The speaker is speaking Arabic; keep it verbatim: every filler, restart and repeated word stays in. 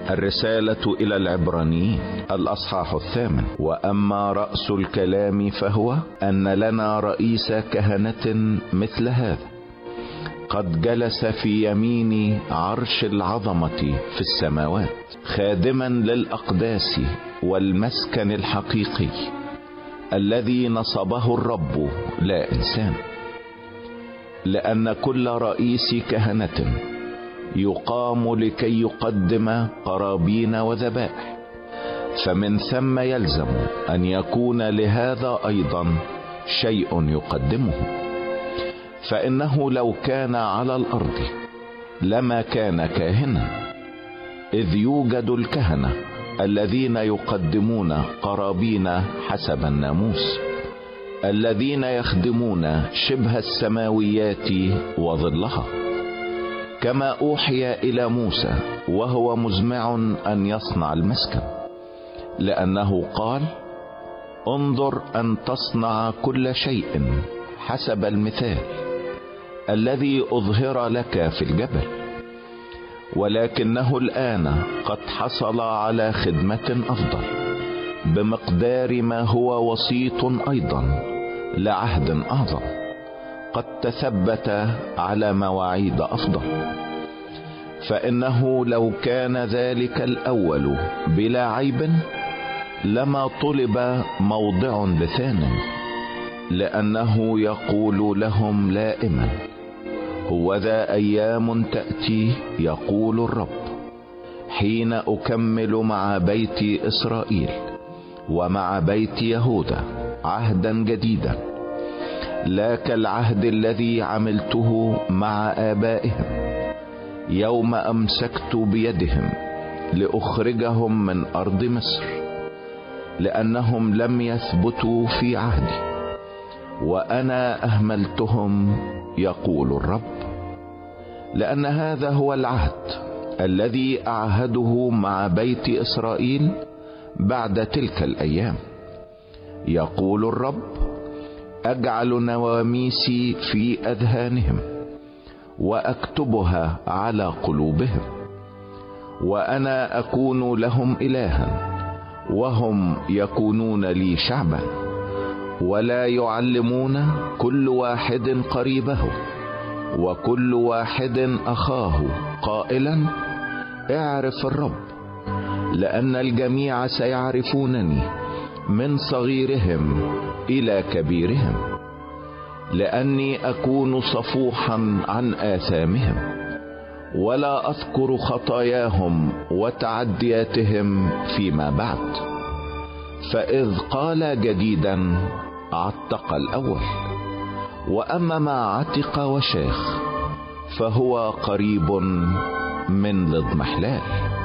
الرسالة إلى العبرانيين الأصحاح الثامن. وأما رأس الكلام فهو أن لنا رئيس كهنة مثل هذا، قد جلس في يمين عرش العظمة في السماوات، خادما للأقداس والمسكن الحقيقي الذي نصبه الرب لا إنسان. لأن كل رئيس كهنة يقام لكي يقدم قرابين وذبائح، فمن ثم يلزم أن يكون لهذا أيضا شيء يقدمه. فإنه لو كان على الأرض لما كان كاهنا، إذ يوجد الكهنة الذين يقدمون قرابين حسب الناموس، الذين يخدمون شبه السماويات وظلها، كما أوحي إلى موسى وهو مزمع أن يصنع المسكن، لأنه قال: انظر أن تصنع كل شيء حسب المثال الذي أظهر لك في الجبل. ولكنه الآن قد حصل على خدمة أفضل بمقدار ما هو وسيط أيضا لعهد أعظم، قد تثبت على مواعيد أفضل. فإنه لو كان ذلك الأول بلا عيب لما طلب موضع لثاني، لأنه يقول لهم لائما: هوذا أيام تأتي يقول الرب، حين أكمل مع بيت إسرائيل ومع بيت يهوذا عهدا جديدا، لا كالعهد الذي عملته مع آبائهم يوم أمسكت بيدهم لأخرجهم من أرض مصر، لأنهم لم يثبتوا في عهدي وأنا أهملتهم يقول الرب. لأن هذا هو العهد الذي أعهده مع بيت إسرائيل بعد تلك الأيام، يقول الرب: أجعل نواميسي في أذهانهم وأكتبها على قلوبهم، وأنا أكون لهم إلها وهم يكونون لي شعبا، ولا يعلمون كل واحد قريبه وكل واحد أخاه قائلا: اعرف الرب، لأن الجميع سيعرفونني من صغيرهم إلى كبيرهم، لأني أكون صفوحا عن آثامهم ولا أذكر خطاياهم وتعدياتهم فيما بعد. فإذ قال جديدا عتق الأول، وأما ما عتق وشاخ فهو قريب من الاضمحلال.